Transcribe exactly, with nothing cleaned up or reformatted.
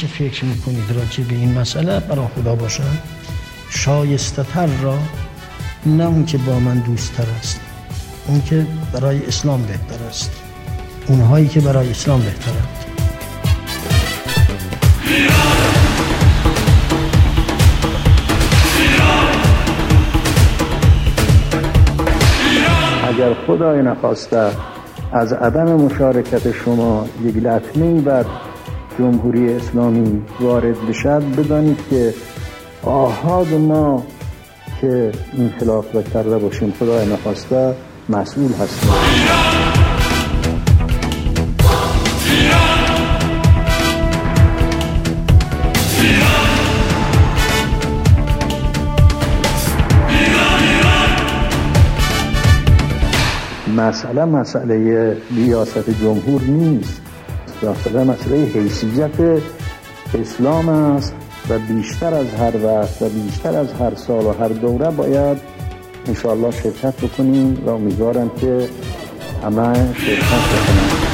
چه فکر میکنید راجع به این مسئله برای خدا باشن شایسته تر را، نه اون که با من دوست تر است، اون که برای اسلام بهتر است، اونهایی که برای اسلام بهترند. اگر خدای نخواسته از عدم مشارکت شما یک لطمه‌ای بر جمهوری اسلامی وارد بشد، بدانید که آحاد ما که این خلاف را کرده باشیم خدای نخواسته مسئول هستیم. مسئله مسئله ریاست جمهور نیست، مسئله مسئله حیثیت اسلام است و بیشتر از هر وقت و بیشتر از هر سال و هر دوره باید انشاءالله شرکت بکنیم و امیدوارم که همه شرکت بکنیم.